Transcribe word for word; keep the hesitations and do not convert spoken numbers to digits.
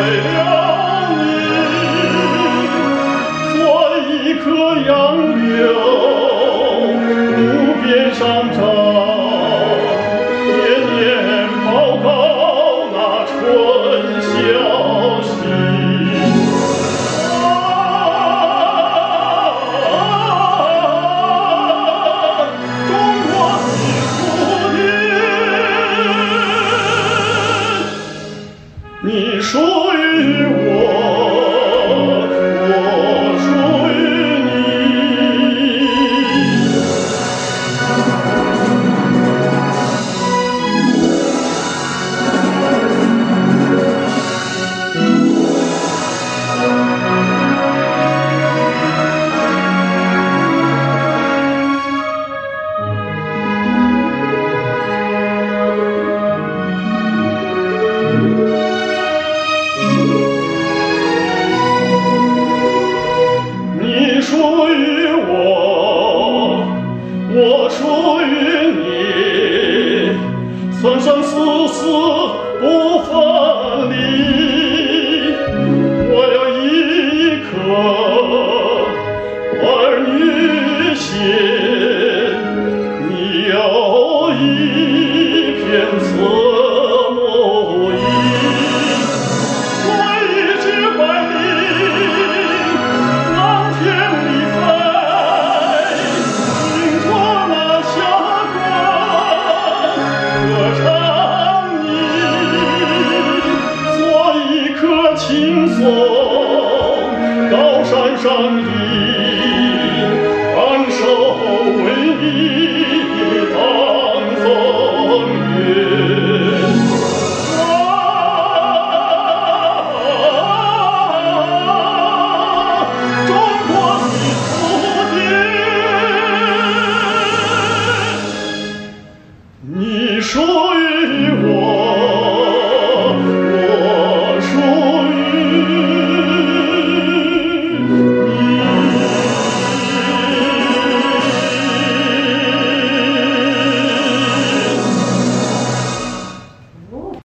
了你，做一棵杨柳，路边上长，年年报告那春消息。你属于我，我属于你。你属于我，我属于你，生生死死不分离。我有一颗儿女心，你有一片慈母意。我一只百灵往天里飞，迎着那霞光歌唱你，做一棵青松，高山上一